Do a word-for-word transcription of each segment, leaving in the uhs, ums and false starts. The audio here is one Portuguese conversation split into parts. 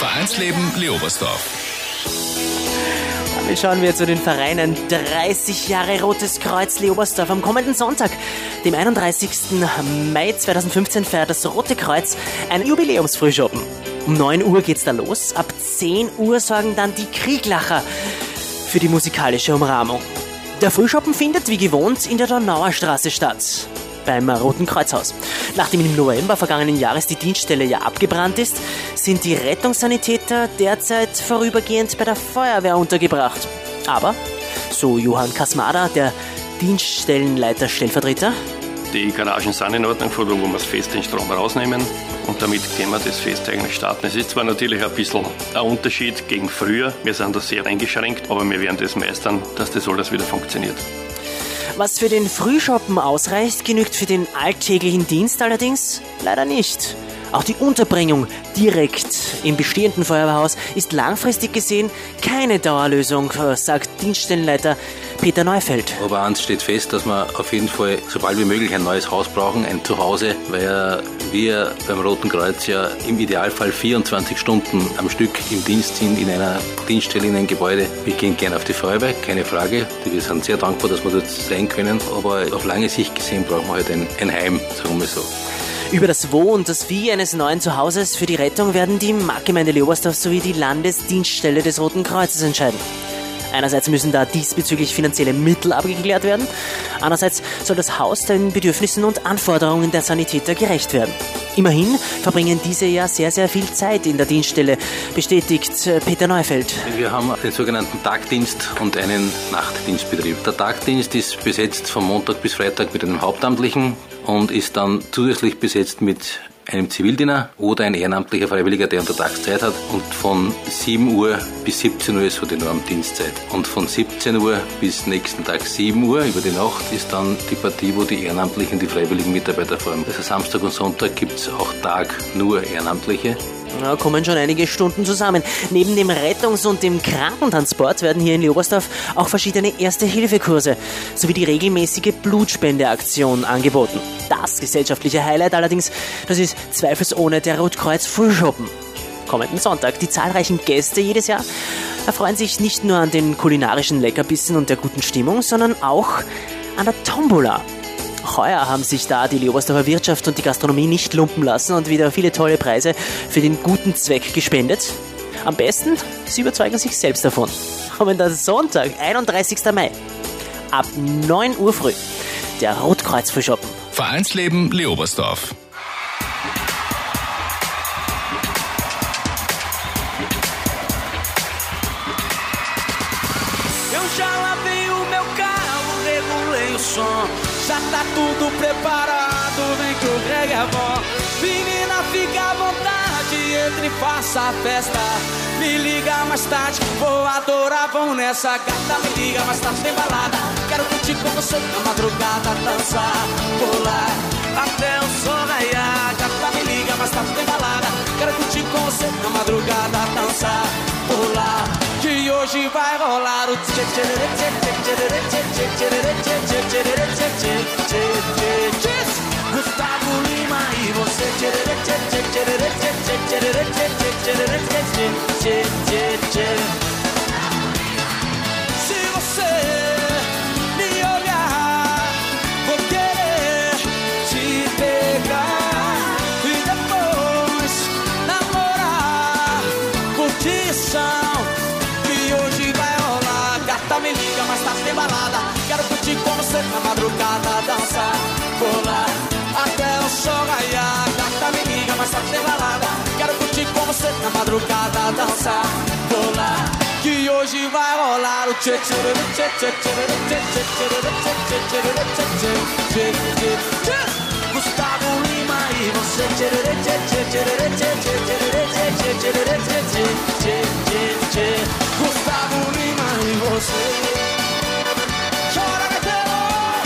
Vereinsleben Leobersdorf. Damit schauen wir zu den Vereinen. dreißig Jahre Rotes Kreuz Leobersdorf. Am kommenden Sonntag, dem einunddreißigsten Mai zweitausendfünfzehn, feiert das Rote Kreuz ein Jubiläumsfrühschoppen. Um neun Uhr geht's da los. Ab zehn Uhr sorgen dann die Krieglacher für die musikalische Umrahmung. Der Frühschoppen findet wie gewohnt in der Donauer Straße statt, beim Roten Kreuzhaus. Nachdem im November vergangenen Jahres die Dienststelle ja abgebrannt ist, sind die Rettungssanitäter derzeit vorübergehend bei der Feuerwehr untergebracht. Aber, so Johann Kasmada, der Dienststellenleiter Stellvertreter: Die Garagen sind in Ordnung, von da wo wir das Fest den Strom rausnehmen und damit können wir das Fest eigentlich starten. Es ist zwar natürlich ein bisschen ein Unterschied gegen früher, wir sind da sehr eingeschränkt, aber wir werden das meistern, dass das alles wieder funktioniert. Was für den Frühschoppen ausreicht, genügt für den alltäglichen Dienst allerdings leider nicht. Auch die Unterbringung direkt im bestehenden Feuerwehrhaus ist langfristig gesehen keine Dauerlösung, sagt Dienststellenleiter Peter Neufeld. Aber eins steht fest, dass wir auf jeden Fall so bald wie möglich ein neues Haus brauchen, ein Zuhause, weil wir beim Roten Kreuz ja im Idealfall vierundzwanzig Stunden am Stück im Dienst sind, in einer Dienststelle, in einem Gebäude. Wir gehen gerne auf die Feuerwehr, keine Frage. Wir sind sehr dankbar, dass wir dort sein können, aber auf lange Sicht gesehen brauchen wir halt ein, ein Heim, sagen wir so. Über das Wo und das Wie eines neuen Zuhauses für die Rettung werden die Marktgemeinde Leobersdorf sowie die Landesdienststelle des Roten Kreuzes entscheiden. Einerseits müssen da diesbezüglich finanzielle Mittel abgeklärt werden, andererseits soll das Haus den Bedürfnissen und Anforderungen der Sanitäter gerecht werden. Immerhin verbringen diese ja sehr, sehr viel Zeit in der Dienststelle, bestätigt Peter Neufeld. Wir haben den sogenannten Tagdienst und einen Nachtdienstbetrieb. Der Tagdienst ist besetzt von Montag bis Freitag mit einem Hauptamtlichen und ist dann zusätzlich besetzt mit einem Zivildiener oder ein ehrenamtlicher Freiwilliger, der Untertagszeit hat. Und von sieben Uhr bis siebzehn Uhr ist so die Normdienstzeit. Und von siebzehn Uhr bis nächsten Tag sieben Uhr über die Nacht ist dann die Partie, wo die ehrenamtlichen, die freiwilligen Mitarbeiter fahren. Also Samstag und Sonntag gibt es auch Tag nur Ehrenamtliche. Da kommen schon einige Stunden zusammen. Neben dem Rettungs- und dem Krankentransport werden hier in Leobersdorf auch verschiedene Erste-Hilfe-Kurse sowie die regelmäßige Blutspendeaktion angeboten. Das gesellschaftliche Highlight allerdings, das ist zweifelsohne der Rotkreuz-Frühschoppen. Kommenden Sonntag. Die zahlreichen Gäste jedes Jahr erfreuen sich nicht nur an den kulinarischen Leckerbissen und der guten Stimmung, sondern auch an der Tombola. Heuer haben sich da die Leobersdorfer Wirtschaft und die Gastronomie nicht lumpen lassen und wieder viele tolle Preise für den guten Zweck gespendet. Am besten, sie überzeugen sich selbst davon. Kommender Sonntag, einunddreißigsten Mai, ab neun Uhr früh, der Rotkreuz-Frühschoppen. Vereinsleben Leobersdorf. Eu já lavei o meu carro, regulei o som. Já tá tudo preparado, vem que o reggae é bom. Menina, fica à vontade, entre e faça a festa. Me liga mais tarde, vou adorar, vamos nessa gata. Me liga mais tarde, tem balada. Quero curtir com você na madrugada, dançar, pular até o sol raiar. Gata, me liga mais tarde, tem balada. Quero curtir com você na madrugada, dançar, pular. Que hoje vai rolar o tchê tchê tchê tchê tchê tchê tchê tchê tchê tchê tchê. Gustavo Lima e você tchê tchê tchê tchê tchê tchê tchê tchê tchê tchê. Se você me olhar, vou querer te pegar e depois namorar, curtição. Me liga, mas tá sem balada. Quero curtir com você na madrugada, dançar, pular até o sol raiar. Gata, me liga, mas tá sem balada. Quero curtir com você na madrugada, dançar, pular. Que hoje vai rolar o tchê tchê tchê tchê tchê tchê tchê tchê tchê tchê. Gustavo Lima e você tchê tchê tchê tchê tchê tchê tchê tchê tchê tchê. Gustavo Lima e você. Chora, Gateiro!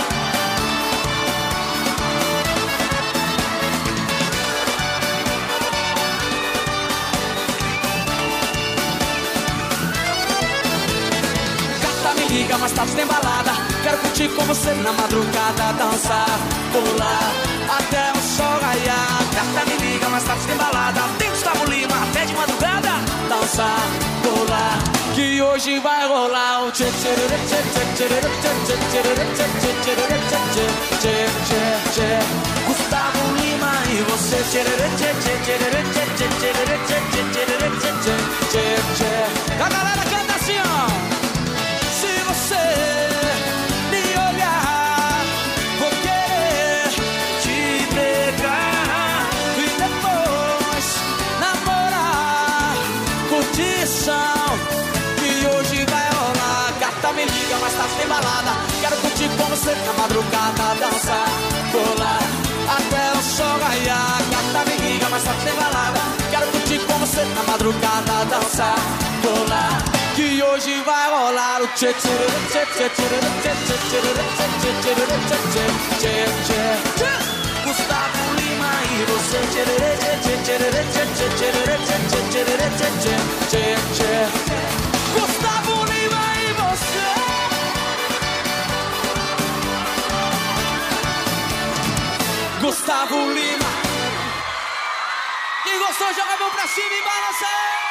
Gata, me liga, mas tá sem balada. Quero curtir com você na madrugada, dançar, pular até o sol raiar. Gata, me liga, mas tá sem balada. Tem Gustavo Lima até de madrugada. dançar, pular, que hoje vai rolar o tchê tchê tchê tchê tchê tchê tchê tchê tchê tchê tchê. Gustavo Lima e você tchê tchê tchê tchê tchê tchê tchê tchê tchê tchê. A galera canta assim, ó. Se você me olhar, vou querer te pegar e depois namorar, curtição, que hoje vai rolar. Gata, me liga, mas tá sem balada. Quero curtir com você na madrugada, dançar, colar, até o sol raiar. Gata, me liga, mas tá sem balada. Quero curtir com você na madrugada, dançar, colar, que hoje vai rolar o tchê tchê tchê tchê tchê tchê tchê tchê tchê tchê tchê. Gustavo Lima e você tchê tchê tchê tchê tchê tchê tchê tchê tchê. Gustavo Lima e você. Gustavo Lima. Quem gostou, joga a mão pra cima e balança.